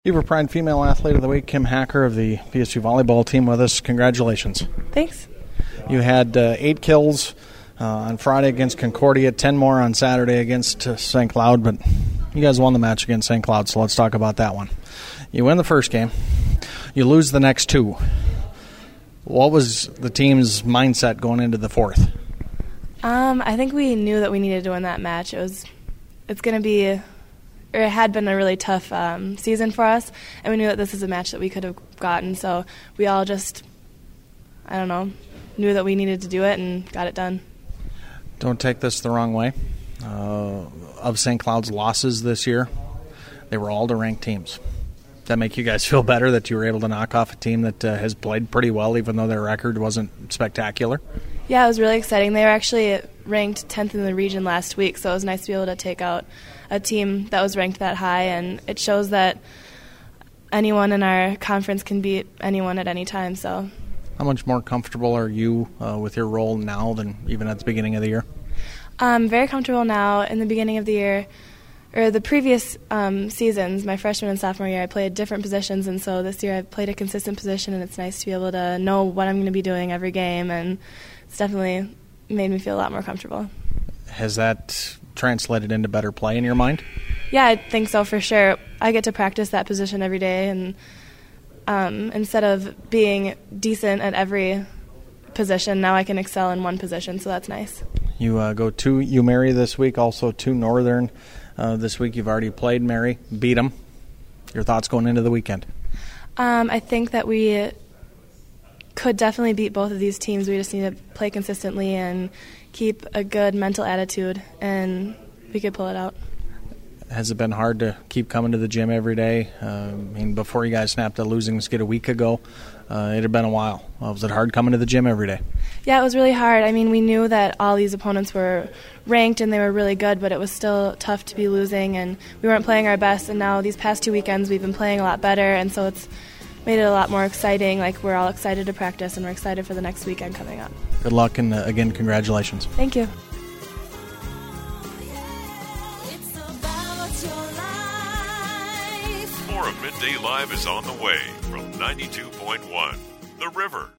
Beaver Pride Female Athlete of the Week, Kim Hacker of the PSU volleyball team with us. Congratulations. Thanks. You had 8 kills on Friday against Concordia, 10 more on Saturday against St. Cloud, but you guys won the match against St. Cloud, so let's talk about that one. You win the first game. You lose the next 2. What was the team's mindset going into the fourth? I think we knew that we needed to win that match. It had been a really tough season for us, and we knew that this is a match that we could have gotten, so we all just, knew that we needed to do it and got it done. Don't take this the wrong way. Of St. Cloud's losses this year, they were all to ranked teams. Does that make you guys feel better that you were able to knock off a team that has played pretty well, even though their record wasn't spectacular? Yeah, it was really exciting. They were actually ranked 10th in the region last week, so it was nice to be able to take out a team that was ranked that high, and it shows that anyone in our conference can beat anyone at any time. So, how much more comfortable are you with your role now than even at the beginning of the year? I'm very comfortable now. In the beginning of the year, or the previous seasons, my freshman and sophomore year, I played different positions, and so this year I've played a consistent position, and it's nice to be able to know what I'm going to be doing every game, and it's definitely made me feel a lot more comfortable. Has that translated into better play in your mind? Yeah, I think so for sure. I get to practice that position every day, and instead of being decent at every position, now I can excel in one position, so that's nice. You go to UMary this week, also to Northern this week. You've already played Mary, beat them. Your thoughts going into the weekend? I think that we could definitely beat both of these teams. We just need to play consistently and keep a good mental attitude, and we could pull it out. Has it been hard to keep coming to the gym every day? Before you guys snapped a losing skid a week ago, it had been a while. Was it hard coming to the gym every day? Yeah, it was really hard. We knew that all these opponents were ranked and they were really good, but it was still tough to be losing, and we weren't playing our best. And now these past 2 weekends we've been playing a lot better, and so it's made it a lot more exciting. We're all excited to practice, and we're excited for the next weekend coming up. Good luck, and again, congratulations. Thank you. More of Midday Live is on the way from 92.1 The River.